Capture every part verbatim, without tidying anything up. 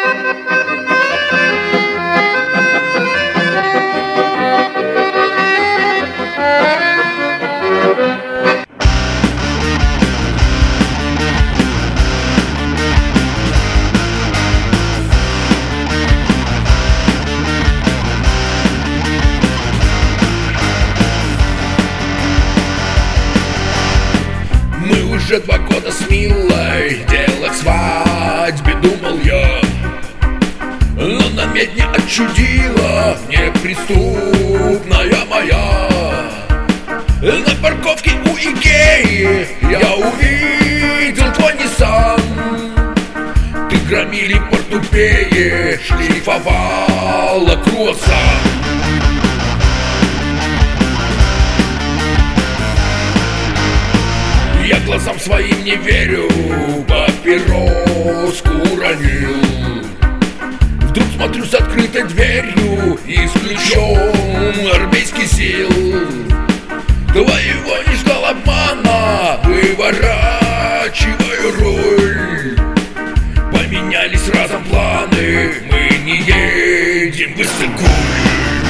Уже два года с милой, дело к свадьбе, думал я. Но на медне отчудила неприступная моя. На парковке у Икеи я увидел твой Ниссан. Ты громили портупеи, шлифовала круассан. Я глазам своим не верю, папироску уронил. Вдруг смотрю с открытой дверью и с ключом армейских сил. Твоего не ждал обмана, выворачиваю руль. Поменялись разом планы, мы не едем в Иссык-Куль.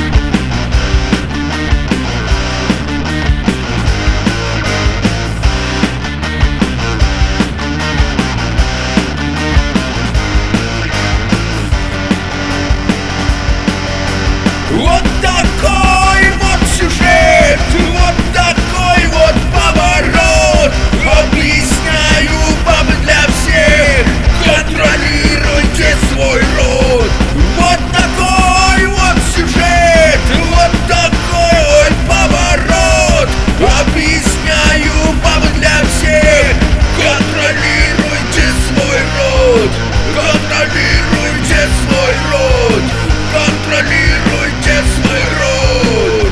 Вот такой вот сюжет, вот такой вот поворот. Объясняю вам для всех, контролируйте свой рот. Вот такой вот сюжет, вот такой вот поворот. Объясняю вам для всех, контролируйте свой рот. Контролируйте свой рот. Контролируйте свой рот.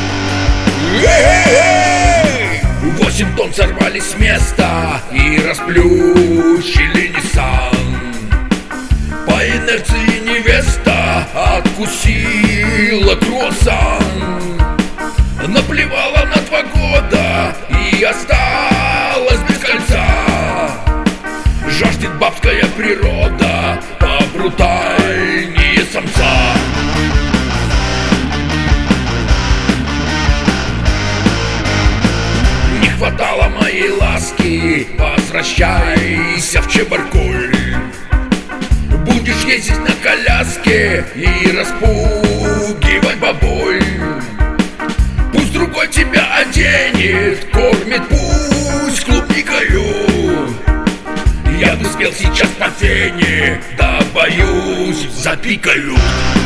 Эй-эй-эй! Восемь тонн сорвались с места и расплющили Ниссан. По инерции невеста откусила круассан. Наплевала на два года и осталась без кольца. Жаждет бабская природа побрутальнее самца. Не хватало моей ласки, возвращайся в Чебаркуль. Будешь ездить на коляске и распугивать бабуль. Пусть другой тебя оденет, кормит пусть клубникою. Я бы спел сейчас по фене, да боюсь, запикают.